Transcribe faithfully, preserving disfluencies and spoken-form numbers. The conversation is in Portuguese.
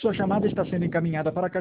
Sua chamada está sendo encaminhada para a caixa